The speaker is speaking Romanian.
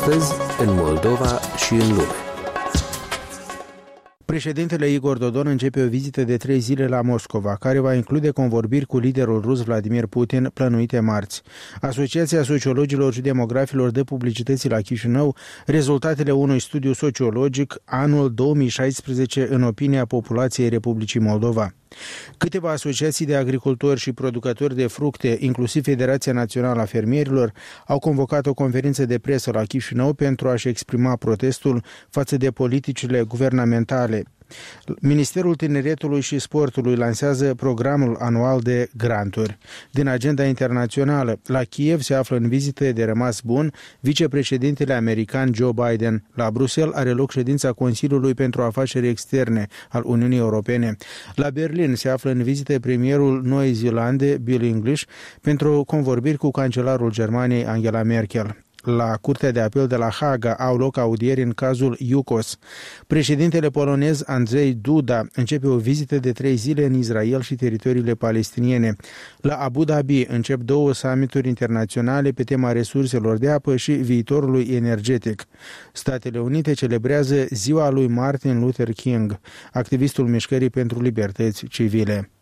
Astăzi, în Moldova și în lume. Președintele Igor Dodon începe o vizită de 3 zile la Moscova, care va include convorbiri cu liderul rus Vladimir Putin, plănuite marți. Asociația Sociologilor și Demografilor dă publicității la Chișinău rezultatele unui studiu sociologic anul 2016 în opinia populației Republicii Moldova. Câteva asociații de agricultori și producători de fructe, inclusiv Federația Națională a Fermierilor, au convocat o conferință de presă la Chișinău pentru a-și exprima protestul față de politicile guvernamentale. Ministerul Tineretului și Sportului lansează programul anual de granturi. Din agenda internațională, la Kiev se află în vizită de rămas bun vicepreședintele american Joe Biden. La Bruxelles are loc ședința Consiliului pentru Afaceri Externe al Uniunii Europene. La Berlin se află în vizită premierul Noii Zeelande, Bill English, pentru convorbiri cu cancelarul Germaniei Angela Merkel. La Curtea de Apel de la Haga au loc audieri în cazul Iukos. Președintele polonez Andrzej Duda începe o vizită de 3 zile în Israel și teritoriile palestiniene. La Abu Dhabi încep 2 summituri internaționale pe tema resurselor de apă și viitorului energetic. Statele Unite celebrează ziua lui Martin Luther King, activistul mișcării pentru libertăți civile.